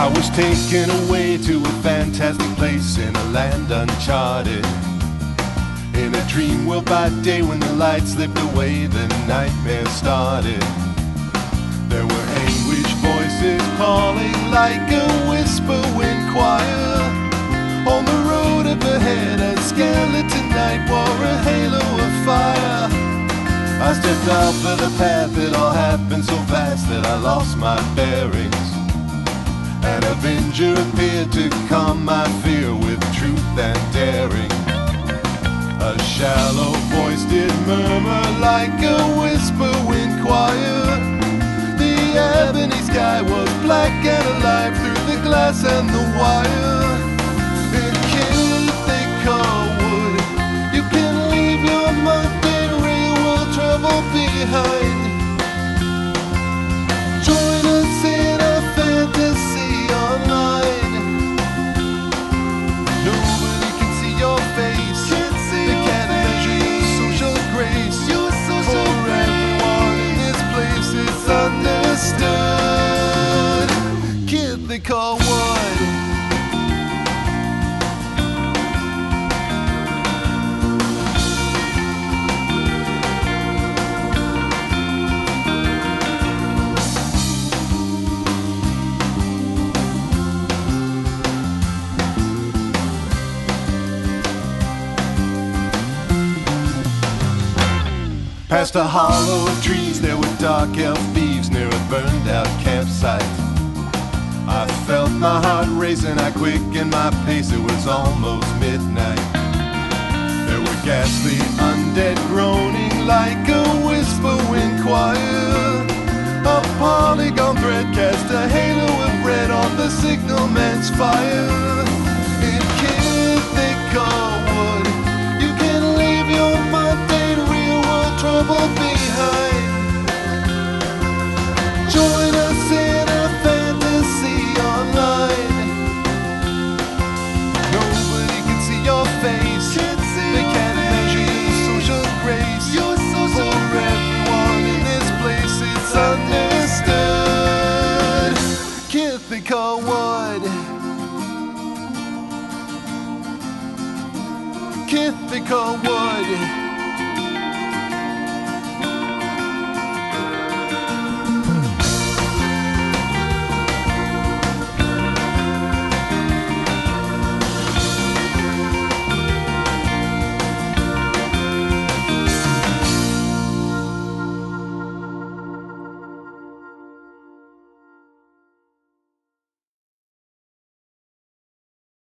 I was taken away to a fantastic place in a land uncharted. In a dream world by day, when the light slipped away, the nightmare started. There were anguished voices calling like a whispering choir. On the road up ahead, a skeleton knight wore a halo of fire. I stepped out for the path, it all happened so fast that I lost my bearings. An avenger appeared to calm my fear with truth and daring. A shallow voice did murmur like a whispering choir. The ebony sky was black and alive through the glass and the wire. In kid they call wood, you can leave your mundane real world trouble behind. Join us in a fantasy online. Nobody can see your face, they can't measure your social grace. For everyone in this place it's understood. Kid they call wood. Past a hollow of trees, there were dark elf thieves near a burned out campsite. I felt my heart racing, I quickened my pace, it was almost midnight. There were ghastly undead groaning like a whispering choir. A polygon thread cast a halo of red on the signalman's fire. In kid they call wood, you can leave your mundane real world trouble behind. Join us in a fantasy online. Nobody can see your face, they can't measure your social grace. For everyone in this place it's understood. Kid they call wood, kid they call wood.